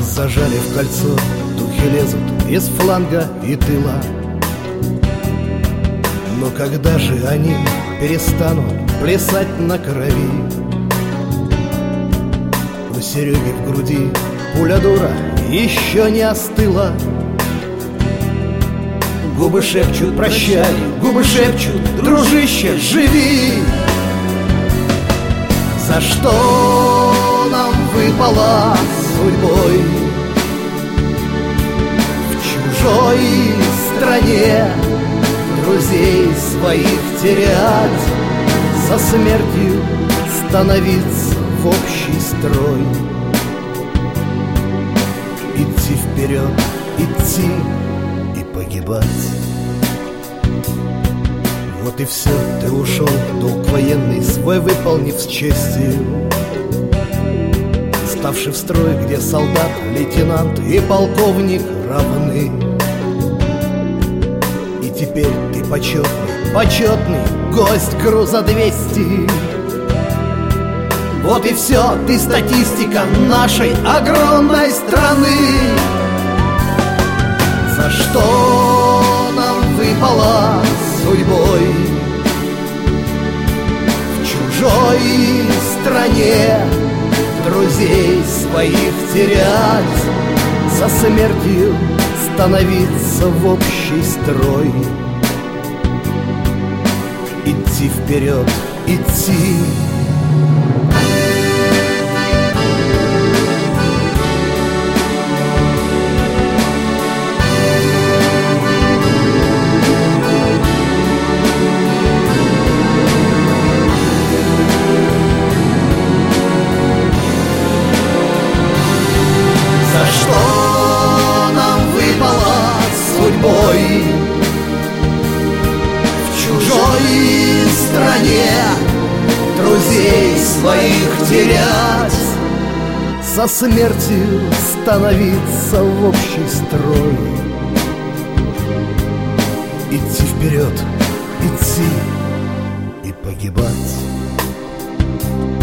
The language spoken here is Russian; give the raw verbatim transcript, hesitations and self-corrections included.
Нас зажали в кольцо, духи лезут из фланга и тыла. Но когда же они перестанут плясать на крови? У Сереги в груди пуля дура еще не остыла. Губы шепчут прощай, губы шепчут дружище, живи. За что нам выпала судьбой в чужой стране друзей своих терять, со смертью становиться в общий строй, идти вперед, идти и погибать. Вот и все, ты ушел, долг военный свой выполнив с честью, ставший в строй, где солдат, лейтенант и полковник равны. И теперь ты почетный, почетный гость груза двести. Вот и все, ты статистика нашей огромной страны. За что нам выпала судьбой в чужой стране друзей своих терять, со смертью становиться в общий строй, идти вперед, идти. Судьбой в чужой стране друзей своих терять, со смертью становиться в общий строй, идти вперед, идти и погибать.